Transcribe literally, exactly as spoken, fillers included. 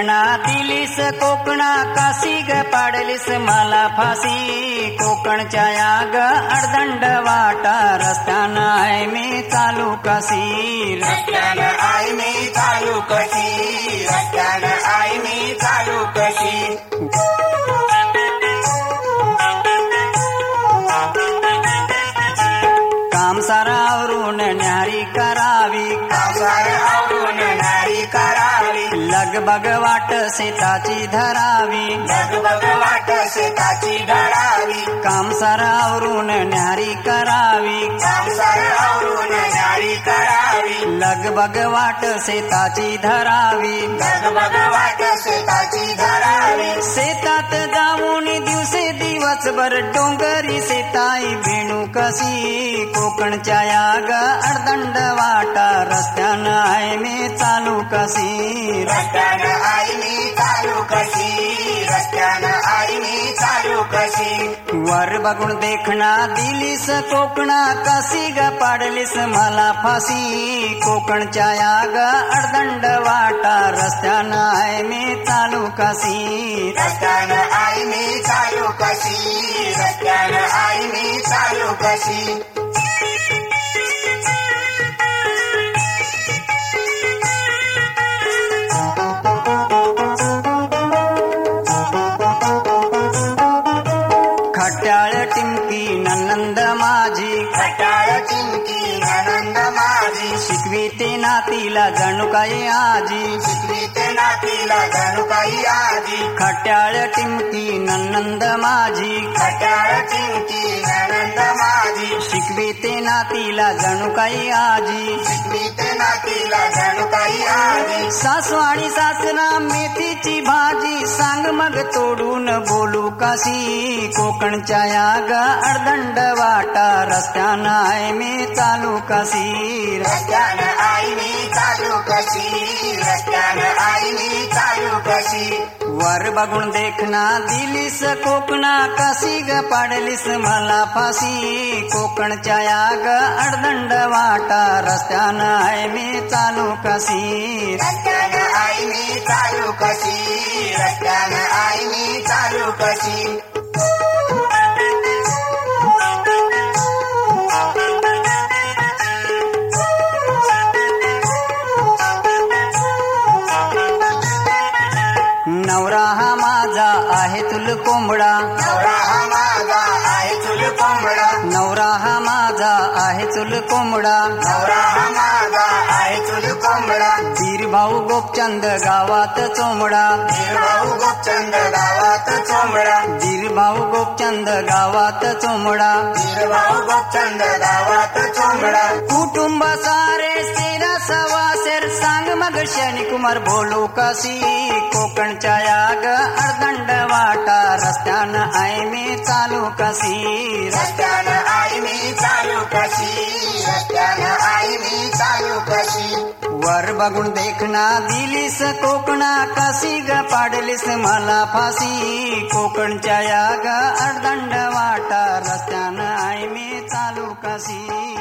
देखना दिलीस कोकणा काशी ग पाडलीस मला फाशी कोकणच्या या ग अर्धंड वाटा रस्त्यानं आहे मी चालू कशी रस्त्यानं आहे मी चालू कशी रस्त्यानं आहे मी चालू कशी काम सारावरून न्यारी करावी काम सारावरून न्यारी करावी लगबग वाट शेताची धरावी लगबग वाट शेताची धरावी काम सारावरून न्यारी करावी काम सारावरून न्यारी करावी लगबग वाट शेताची धरावी लगबग वाट शेताची धरावी शेतात जाऊन दिवसे दिवसभर डोंगरी शेताई बेणू कशी कोकणच्या या ग अर्धंड वाटा रस्त्यानं आहे मी चालू कशी रस्त्यानं आहे मी चालू कशी रस्त्यानं आहे मी चालू कशी वर बघून देखना दिलीस कोकणा कशी ग पाडलीस मला फाशी कोकणच्या या ग अर्धंड वाटा रस्त्यानं आहे मी चालू कशी रस्त्यानं आहे मी चालू कशी रस्त्यानं आहे मी चालू कशी खट्याळ टिमकी ननंद माझी खट्याळ टिमकी ननंद माझी शिकविते नातीला जणू काही आजी शिकविते नातीला जणू काही आजी खट्याळ टिमकी ननंद माझी खट्याळ टिमकी ननंद माझी शिकविते नातीला जणू काही आजी शिकविते नातीला जणू काही आजी सासू आणि सासरा मेथीची भाजी सांग मग तोडून बोलू कशी कोकणच्या या ग अर्धंड वाटा रस्त्यानं आहे मी चालू कशी रस्त्यानं आहे मी चालू कशी रस्त्यानं आहे मी चालू कशी वर बघून देखना दिलीस कोकणा कशी ग पाडलीस मला फाशी कोकणच्या या ग अर्धंड वाटा रस्त्यानं आहे मी चालू कशी रस्त्यानं आहे मी चालू कशी रस्त्यानं आहे मी चालू कशी नवरा हा माझा आहे तुल कोंबडा नवरा हा माझा आहे चुल कोंबडा नवरा हा माझा आहे चुल कोंबडा नवरा हा माझा आहे चुल कोंबडा धीर भाऊ गोपचंद गावात चोमडा भाऊ गोपचंद गावात चोंबडा धीर भाऊ गोपचंद गावात चोमडा भाऊ गोपचंद गावात चोंबडा कुटुंब सारे सेरा सवासेर सांग मग शनी कुमार बोलू कशी कोकणच्या या ग अर्धंड वाटा रस्त्यानं आहे मी चालू कशी रस्त्यानं आहे मी चालू कशी रस्त्यानं आहे मी चालू कशी वर बघून देखना दिलीस कोकणा कशी ग पाडलीस मला फाशी कोकणच्या या ग अर्धंड वाटा रस्त्यानं आहे मी चालू कशी